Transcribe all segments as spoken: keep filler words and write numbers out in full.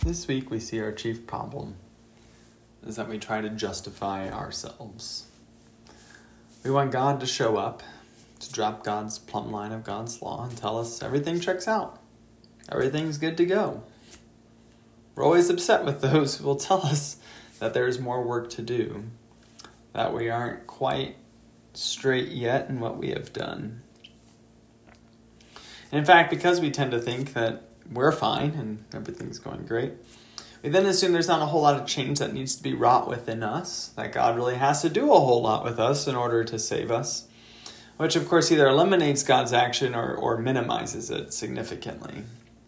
This week we see our chief problem is that we try to justify ourselves. We want God to show up, to drop God's plumb line of God's law and tell us everything checks out. Everything's good to go. We're always upset with those who will tell us that there's more work to do, that we aren't quite straight yet in what we have done. And in fact, because we tend to think that we're fine and everything's going great, we then assume there's not a whole lot of change that needs to be wrought within us, that God really has to do a whole lot with us in order to save us, which of course either eliminates God's action or, or minimizes it significantly.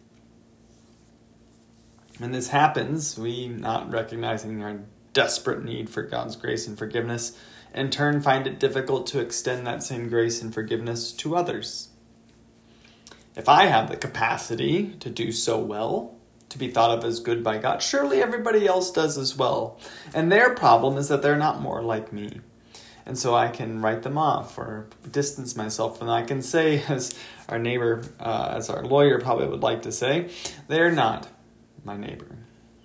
When this happens, we, not recognizing our desperate need for God's grace and forgiveness, in turn find it difficult to extend that same grace and forgiveness to others. If I have the capacity to do so well, to be thought of as good by God, surely everybody else does as well. And their problem is that they're not more like me. And so I can write them off or distance myself. And I can say, as our neighbor, uh, as our lawyer probably would like to say, they're not my neighbor.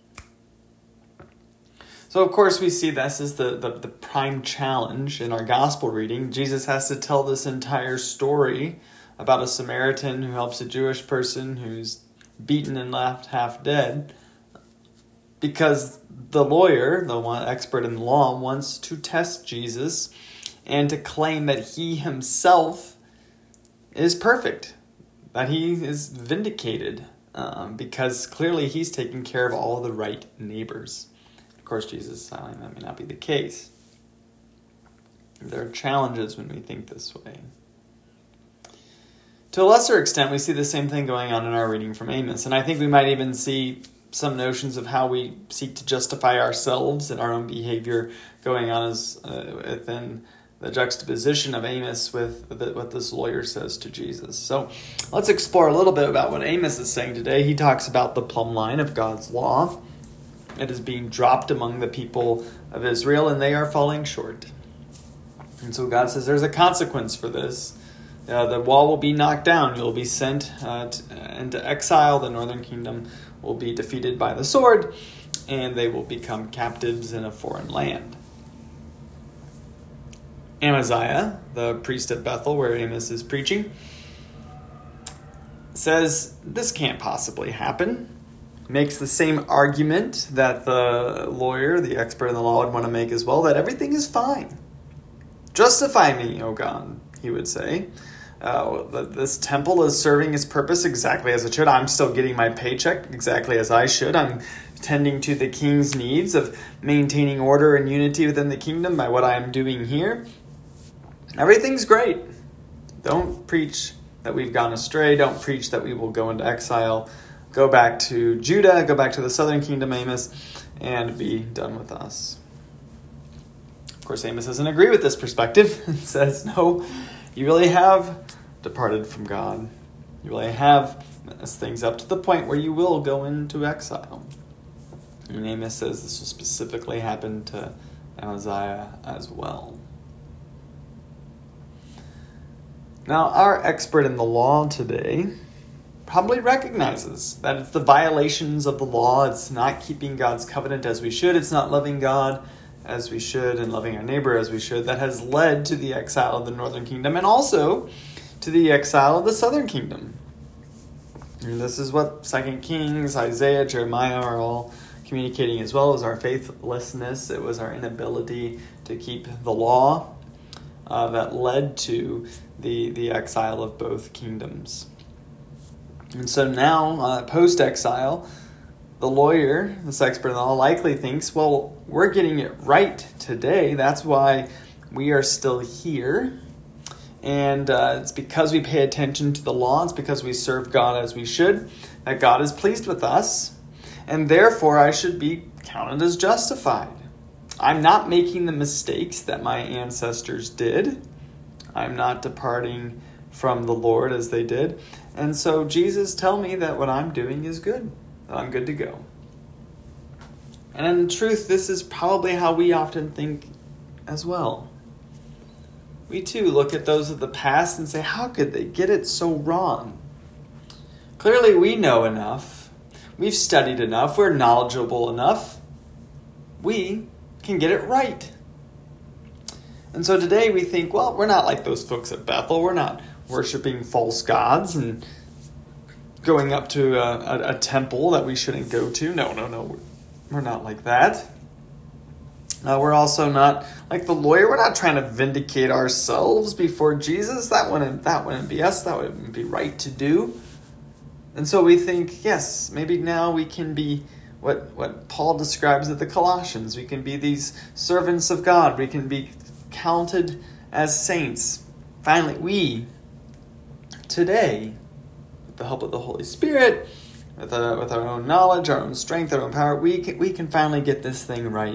So of course we see this as the, the, the prime challenge in our gospel reading. Jesus has to tell this entire story about a Samaritan who helps a Jewish person who's beaten and left half dead, because the lawyer, the one expert in the law, wants to test Jesus and to claim that he himself is perfect, that he is vindicated, um, because clearly he's taking care of all the right neighbors. Of course, Jesus is telling that may not be the case. There are challenges when we think this way. To a lesser extent, we see the same thing going on in our reading from Amos. And I think we might even see some notions of how we seek to justify ourselves and our own behavior going on as uh, within the juxtaposition of Amos with the, what this lawyer says to Jesus. So let's explore a little bit about what Amos is saying today. He talks about the plumb line of God's law. It is being dropped among the people of Israel, and they are falling short. And so God says there's a consequence for this. Uh, the wall will be knocked down. You'll be sent uh, to, into exile. The northern kingdom will be defeated by the sword, and they will become captives in a foreign land. Amaziah, the priest at Bethel, where Amos is preaching, says this can't possibly happen. Makes the same argument that the lawyer, the expert in the law, would want to make as well, that everything is fine. Justify me, O God, he would say. Uh, this temple is serving its purpose exactly as it should. I'm still getting my paycheck exactly as I should. I'm tending to the king's needs of maintaining order and unity within the kingdom by what I am doing here. Everything's great. Don't preach that we've gone astray. Don't preach that we will go into exile. Go back to Judah, go back to the southern kingdom, Amos, and be done with us. Of course, Amos doesn't agree with this perspective and says, no, you really have departed from God. You really have messed things up to the point where you will go into exile. And Amos says this will specifically happen to Amaziah as well. Now, our expert in the law today probably recognizes that it's the violations of the law. It's not keeping God's covenant as we should. It's not loving God as we should and loving our neighbor as we should, that has led to the exile of the northern kingdom and also to the exile of the southern kingdom. And this is what Second Kings, Isaiah, Jeremiah are all communicating as well as our faithlessness. It was our inability to keep the law uh, that led to the, the exile of both kingdoms. And so now, uh, post-exile, the lawyer, this expert in the law, likely thinks, well, we're getting it right today. That's why we are still here. And uh, it's because we pay attention to the law. It's because we serve God as we should, that God is pleased with us. And therefore, I should be counted as justified. I'm not making the mistakes that my ancestors did. I'm not departing from the Lord as they did. And so Jesus, tell me that what I'm doing is good. I'm good to go. And in truth, this is probably how we often think as well. We too look at those of the past and say, how could they get it so wrong? Clearly we know enough. we've studied enough, we're knowledgeable enough, we can get it right. And so today we think, well, we're not like those folks at Bethel. We're not worshiping false gods and going up to a, a, a temple that we shouldn't go to. No, no, no. We're not like that. Uh, we're also not like the lawyer. We're not trying to vindicate ourselves before Jesus. That wouldn't, that wouldn't be us. That wouldn't be right to do. And so we think, yes, maybe now we can be what, what Paul describes at the Colossians. We can be these servants of God. We can be counted as saints. Finally, we, today, with the help of the Holy Spirit, with, uh, with our own knowledge, our own strength, our own power, we can, we can finally get this thing right.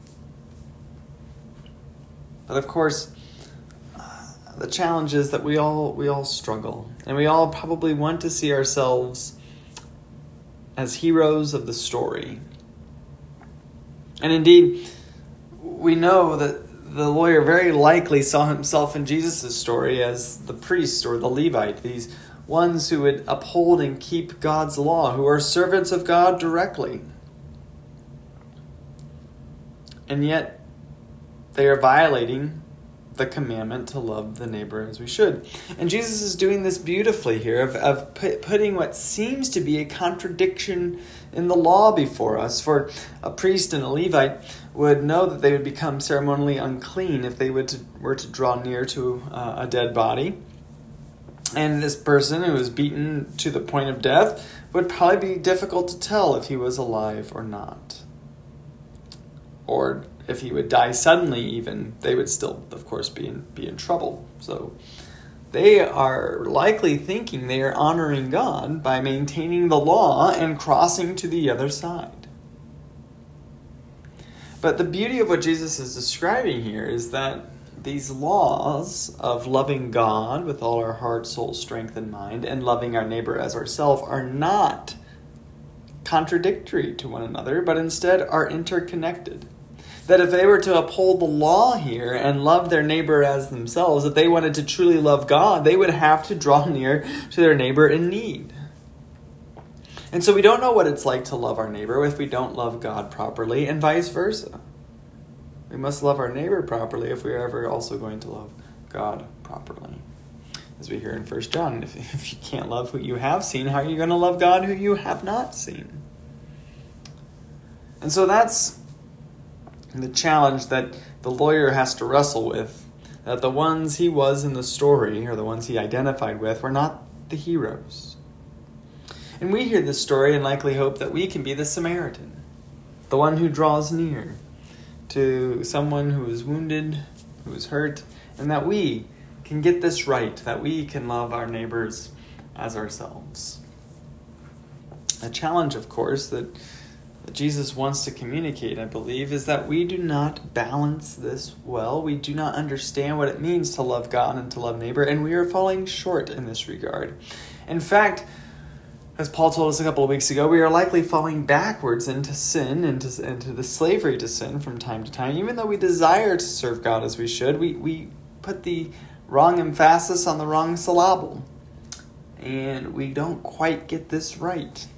But of course, uh, the challenge is that we all we all struggle, and we all probably want to see ourselves as heroes of the story. And indeed, we know that the lawyer very likely saw himself in Jesus' story as the priest or the Levite, these ones who would uphold and keep God's law, who are servants of God directly. And yet, they are violating the commandment to love the neighbor as we should. And Jesus is doing this beautifully here, of, of put, putting what seems to be a contradiction in the law before us. For a priest and a Levite would know that they would become ceremonially unclean if they would to, were to draw near to uh, a dead body. And this person who was beaten to the point of death would probably be difficult to tell if he was alive or not. Or if he would die suddenly even, they would still, of course, be in, be in trouble. So they are likely thinking they are honoring God by maintaining the law and crossing to the other side. But the beauty of what Jesus is describing here is that these laws of loving God with all our heart, soul, strength, and mind, and loving our neighbor as ourselves are not contradictory to one another, but instead are interconnected. That if they were to uphold the law here and love their neighbor as themselves, if they wanted to truly love God, they would have to draw near to their neighbor in need. And so we don't know what it's like to love our neighbor if we don't love God properly, and vice versa. We must love our neighbor properly if we're ever also going to love God properly. As we hear in First John, if, if you can't love who you have seen, how are you going to love God who you have not seen? And so that's the challenge that the lawyer has to wrestle with, that the ones he was in the story, or the ones he identified with, were not the heroes. And we hear this story and likely hope that we can be the Samaritan, the one who draws near to someone who is wounded, who is hurt, and that we can get this right, that we can love our neighbors as ourselves. A challenge, of course, that that Jesus wants to communicate, I believe, is that we do not balance this well. We do not understand what it means to love God and to love neighbor, and we are falling short in this regard. In fact, as Paul told us a couple of weeks ago, we are likely falling backwards into sin, into, into the slavery to sin from time to time. Even though we desire to serve God as we should, we, we put the wrong emphasis on the wrong syllable, and we don't quite get this right.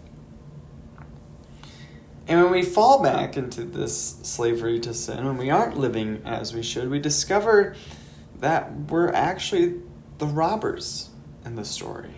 And when we fall back into this slavery to sin, when we aren't living as we should, we discover that we're actually the robbers in the story.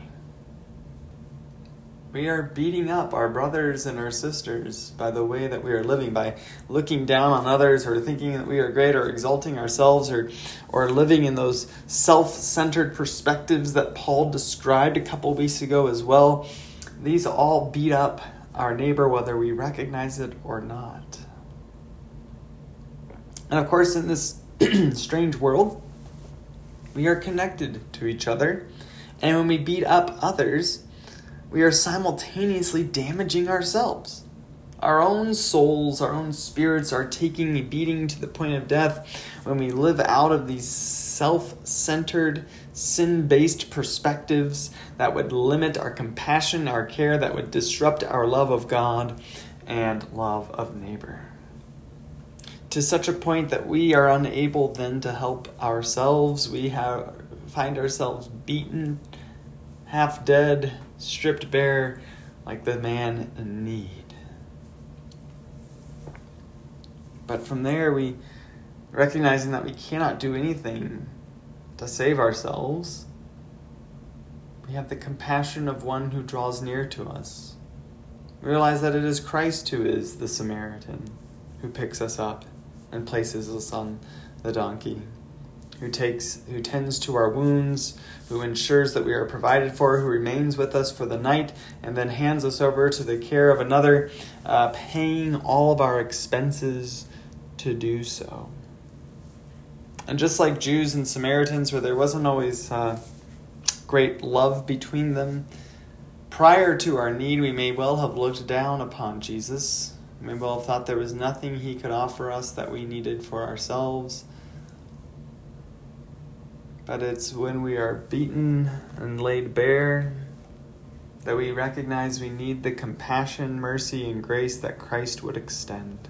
We are beating up our brothers and our sisters by the way that we are living, by looking down on others or thinking that we are great or exalting ourselves or, or living in those self-centered perspectives that Paul described a couple weeks ago as well. These all beat up our neighbor, whether we recognize it or not. And of course, in this strange world, we are connected to each other. And when we beat up others, we are simultaneously damaging ourselves. Our own souls, our own spirits are taking a beating to the point of death when we live out of these self-centered, sin-based perspectives that would limit our compassion, our care, that would disrupt our love of God and love of neighbor. To such a point that we are unable then to help ourselves. We have find ourselves beaten, half dead, stripped bare, like the man in need. But from there, we, recognizing that we cannot do anything to save ourselves, we have the compassion of one who draws near to us. We realize that it is Christ who is the Samaritan, who picks us up and places us on the donkey, who takes, who tends to our wounds, who ensures that we are provided for, who remains with us for the night, and then hands us over to the care of another, uh, paying all of our expenses to do so. And just like Jews and Samaritans, where there wasn't always uh, great love between them, prior to our need, we may well have looked down upon Jesus. We may well have thought there was nothing he could offer us that we needed for ourselves. But it's when we are beaten and laid bare that we recognize we need the compassion, mercy, and grace that Christ would extend.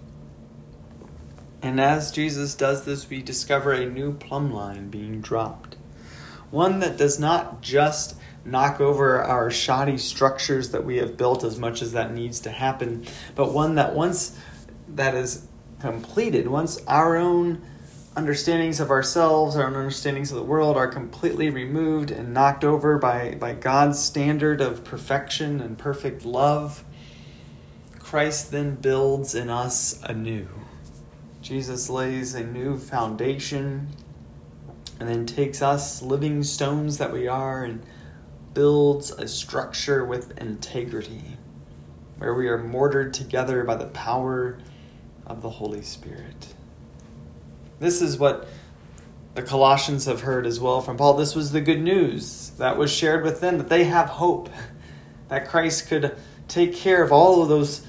And as Jesus does this, we discover a new plumb line being dropped. One that does not just knock over our shoddy structures that we have built, as much as that needs to happen, but one that once that is completed, once our own understandings of ourselves, our own understandings of the world are completely removed and knocked over by, by God's standard of perfection and perfect love, Christ then builds in us anew. Jesus lays a new foundation and then takes us, living stones that we are, and builds a structure with integrity, where we are mortared together by the power of the Holy Spirit. This is what the Colossians have heard as well from Paul. This was the good news that was shared with them, that they have hope, that Christ could take care of all of those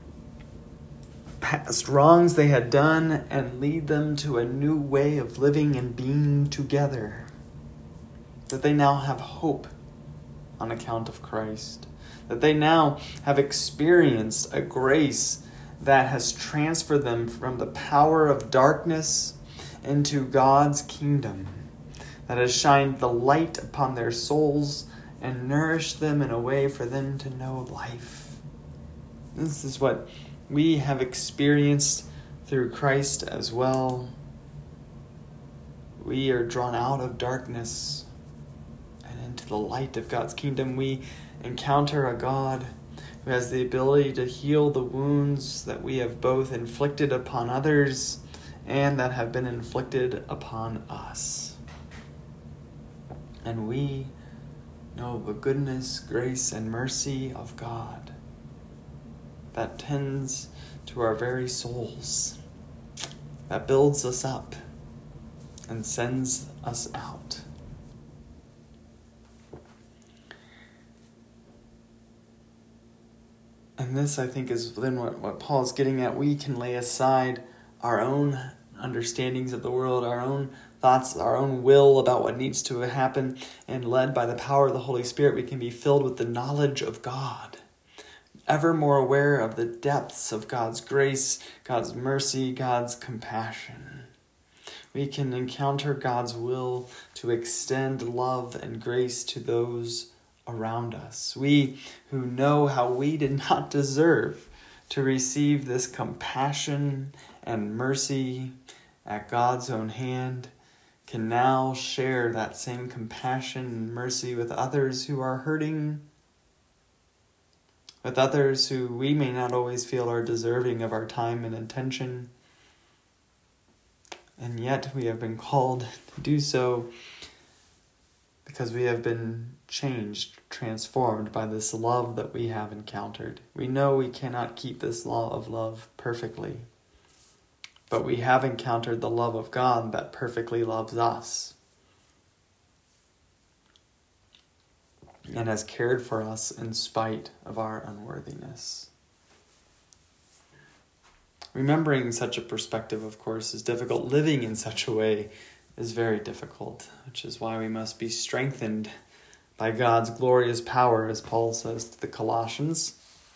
past wrongs they had done and lead them to a new way of living and being together. That they now have hope on account of Christ. That they now have experienced a grace that has transferred them from the power of darkness into God's kingdom. That has shined the light upon their souls and nourished them in a way for them to know life. This is what we have experienced through Christ as well. We are drawn out of darkness and into the light of God's kingdom. We encounter a God who has the ability to heal the wounds that we have both inflicted upon others and that have been inflicted upon us. And we know the goodness, grace, and mercy of God that tends to our very souls, that builds us up and sends us out. And this, I think, is then what, what Paul is getting at. We can lay aside our own understandings of the world, our own thoughts, our own will about what needs to happen, and led by the power of the Holy Spirit, we can be filled with the knowledge of God, ever more aware of the depths of God's grace, God's mercy, God's compassion. We can encounter God's will to extend love and grace to those around us. We who know how we did not deserve to receive this compassion and mercy at God's own hand can now share that same compassion and mercy with others who are hurting, with others who we may not always feel are deserving of our time and attention. And yet we have been called to do so because we have been changed, transformed by this love that we have encountered. We know we cannot keep this law of love perfectly, but we have encountered the love of God that perfectly loves us and has cared for us in spite of our unworthiness. Remembering such a perspective, of course, is difficult. Living in such a way is very difficult, which is why we must be strengthened by God's glorious power, as Paul says to the Colossians.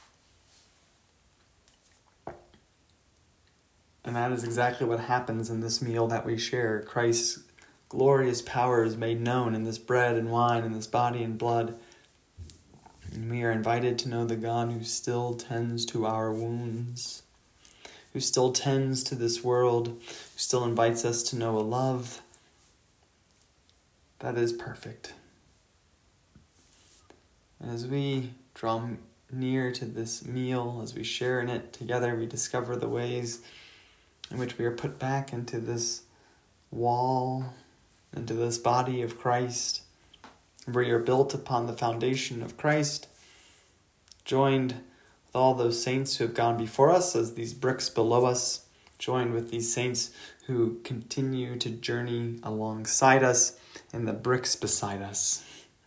And that is exactly what happens in this meal that we share. Christ's glorious power is made known in this bread and wine, in this body and blood. And we are invited to know the God who still tends to our wounds, who still tends to this world, who still invites us to know a love that is perfect. And as we draw near to this meal, as we share in it together, we discover the ways in which we are put back into this wall, into this body of Christ, where you're built upon the foundation of Christ, joined with all those saints who have gone before us as these bricks below us, joined with these saints who continue to journey alongside us and the bricks beside us.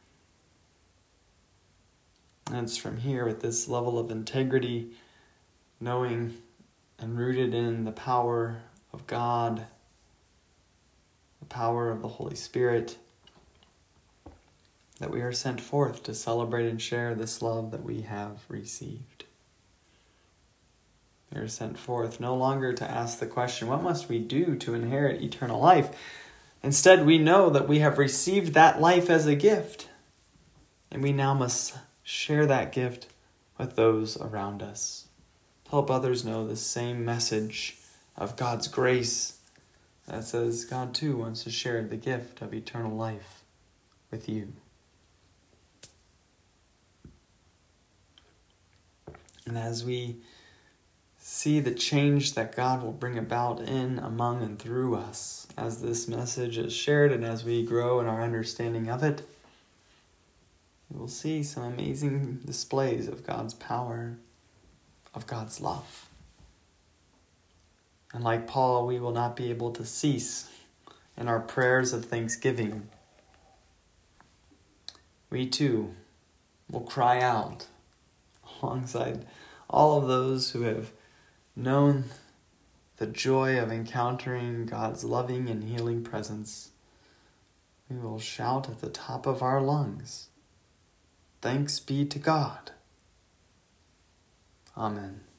And it's from here, with this level of integrity, knowing and rooted in the power of God, the power of the Holy Spirit, that we are sent forth to celebrate and share this love that we have received. We are sent forth no longer to ask the question, what must we do to inherit eternal life? Instead, we know that we have received that life as a gift, and we now must share that gift with those around us. Help others know the same message of God's grace that says God too wants to share the gift of eternal life with you. And as we see the change that God will bring about in, among, and through us, as this message is shared and as we grow in our understanding of it, we will see some amazing displays of God's power, of God's love. And like Paul, we will not be able to cease in our prayers of thanksgiving. We too will cry out alongside all of those who have known the joy of encountering God's loving and healing presence. We will shout at the top of our lungs, "Thanks be to God." Amen.